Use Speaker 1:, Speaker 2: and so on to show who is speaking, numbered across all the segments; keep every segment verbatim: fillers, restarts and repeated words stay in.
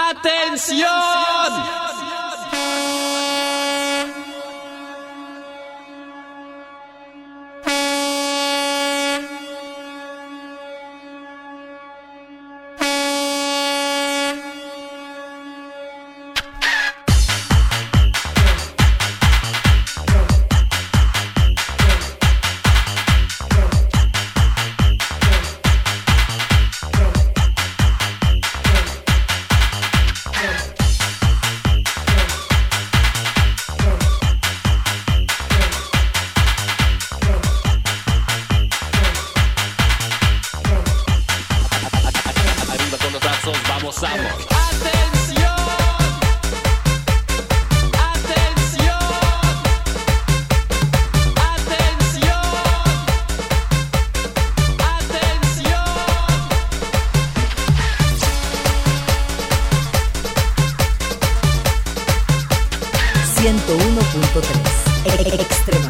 Speaker 1: ¡Atención! Vamos, vamos. ¡Atención! ¡Atención! ¡Atención! ¡Atención!
Speaker 2: ciento uno punto tres Extrema.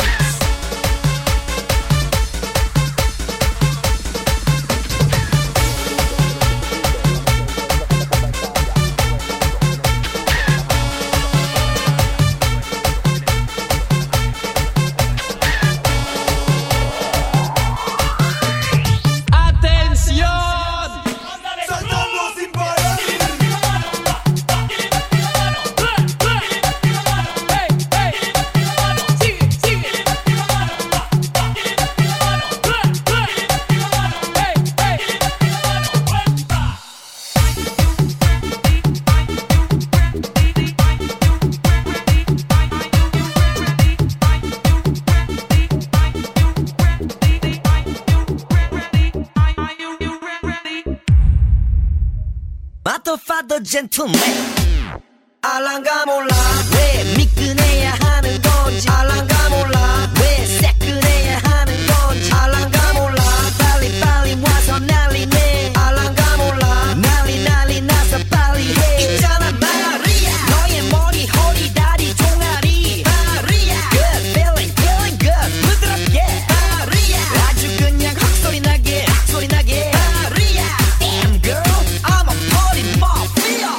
Speaker 3: 마토파도 젠틀맨 알랑가 몰라 왜 미끈해야 하는 건지 알랑가 몰라 왜 새끈해야 하는 건지 알랑가 몰라 빨리 빨리 와서 난리네 알랑가 몰라 난리 난리 나서 빨리 해 있잖아 마리아 너의 머리 허리 다리 종아리 마리아 Good feeling feeling good 부드럽게 마리아 아주 그냥 헉소리 나게 헉소리 나게 마리아 Damn girl I'm a party mafia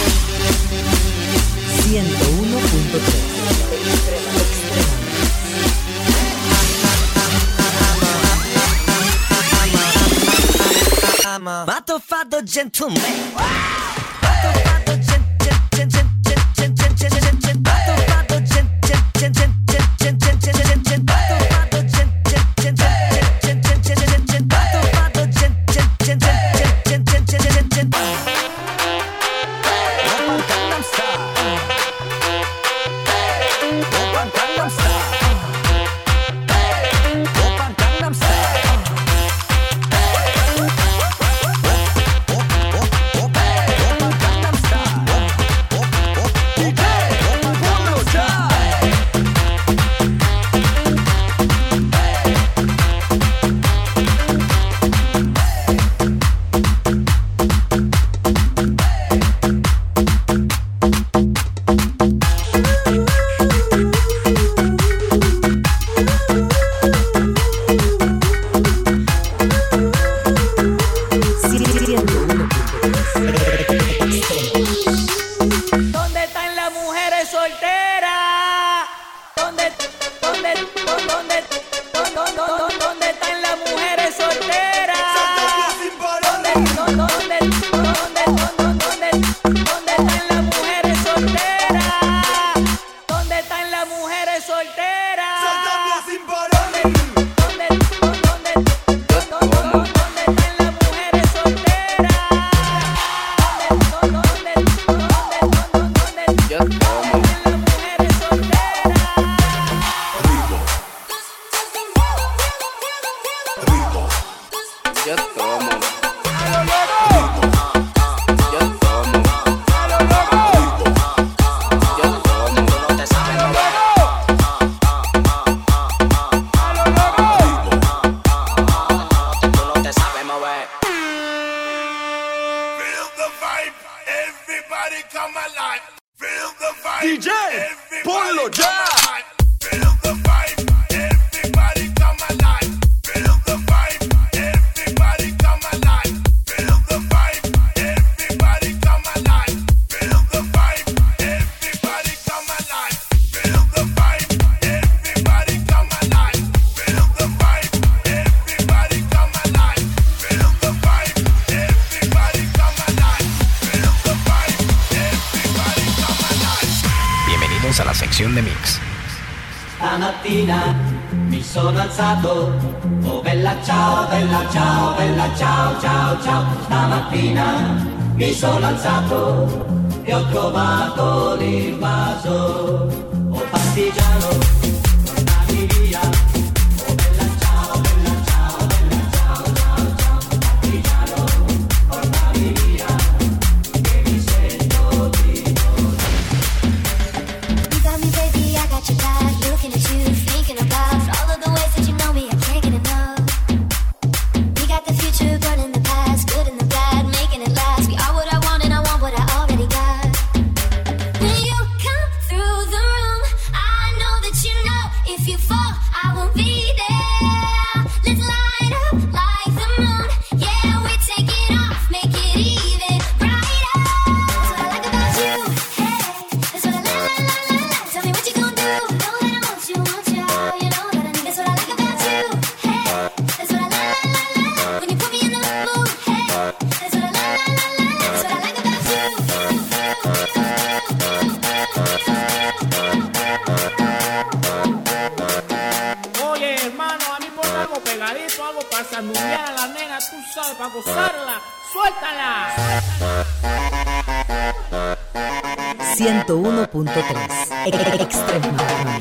Speaker 2: ciento uno punto tres
Speaker 3: 마토파도 젠틀맨 ¿Dónde están las mujeres solteras? ¿Dónde, dónde, dónde, dónde, dónde, dónde están las mujeres solteras? ¿Dónde, dónde, dónde, dónde, dónde, dónde están las mujeres solteras? ¿Dónde están las mujeres solteras? ¿Dónde, dónde, dónde, dónde, dónde están las mujeres solteras? ¿Dónde, dónde, dónde,
Speaker 1: Yo tomo. Yo tomo. Yo tomo. Yo tomo. No te sabes mover. Tú no te sabes mover.
Speaker 4: Feel the vibe, everybody come alive. Feel the vibe,
Speaker 5: D J,
Speaker 4: everybody
Speaker 5: ponlo
Speaker 4: come
Speaker 5: ya.
Speaker 4: alive. Feel the vibe, everybody come alive. Feel the vibe, everybody come alive. Feel the vibe, everybody come alive.
Speaker 5: selección de Mix.
Speaker 3: Stamattina mi sono alzato, oh bella ciao, bella ciao, bella ciao, ciao, ciao. Stamattina mi sono alzato e ho trovato l'invaso, oh partigiano, tornami via, oh bella ciao, bella ciao, bella ciao, ciao, ciao. Partigiano, tornami via, che mi sento di
Speaker 6: You got me, baby, I got your back. Looking at you, thinking about all of the ways that you know me. I can't get enough. We got the future, burning the past, good and the bad, making it last. We are what I want, and I want what I already got. When you come through the room, I know that you know if you fall, I won't be there. Let's light up like the moon. Yeah, we take it off, make it even brighter. That's what I like about you. Hey, that's what I like, like, like, like, like. Tell me what you gonna do. Know that I want you, want you. You know that I need. That's what I like about you. Hey, that's what I like, like, like, like, like. When you put me in the mood. Hey, that's what I like, like, like, like, like. That's what I like about you.
Speaker 7: Oye, hermano, a mí por algo pegadito, algo para sandulear a la nena, tú sabes, para gozarla. ¡Suéltala!
Speaker 2: ciento uno punto tres. Extrema.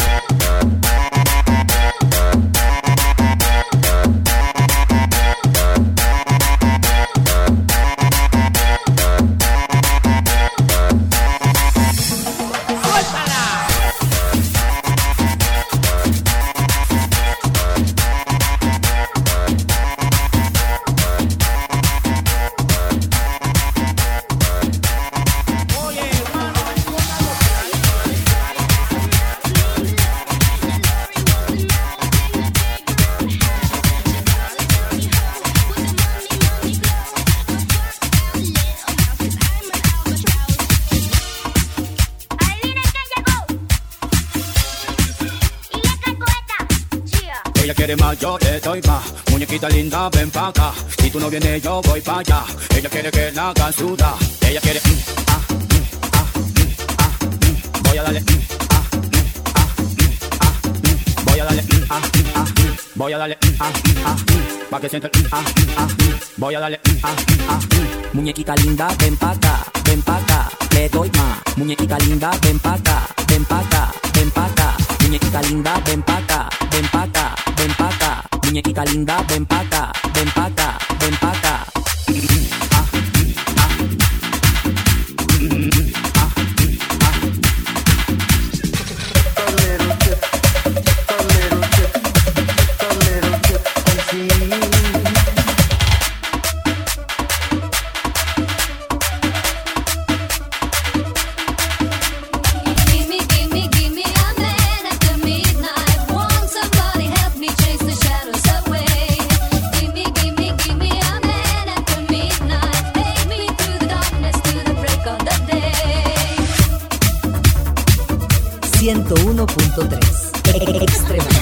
Speaker 1: Ella quiere más, yo le doy más. Muñequita linda, ven pa' acá. Si tú no vienes, yo voy pa' allá. Ella quiere que la haga sudar. Ella quiere mm, ah, mm, ah, mm, ah, mm. Voy a darle mm, ah, mm, ah, mm, ah, mm. Voy a darle mm, ah, mm, ah, mm. Voy a darle mm, ah, mm, ah, mm. Pa' que sienta el mm, ah, mm, ah, mm. Voy a darle mm, ah, mm, ah, mm.
Speaker 3: Muñequita linda, ven pa' acá, ven pa' acá, le doy más. Muñequita linda, ven pa' acá, ven pa' acá, ven pa' acá. Muñequita linda, ven pa' acá, ven pa' acá, ven pa' acá. Muñequita linda, ven pa' acá, ven pa' acá, ven pa' acá.
Speaker 6: Gimme, gimme, gimme a man after midnight. Want somebody help me chase the shadows away. Gimme, gimme, gimme a man after midnight. Take me through the darkness to the break of the day.
Speaker 2: ciento uno punto tres. Extrema.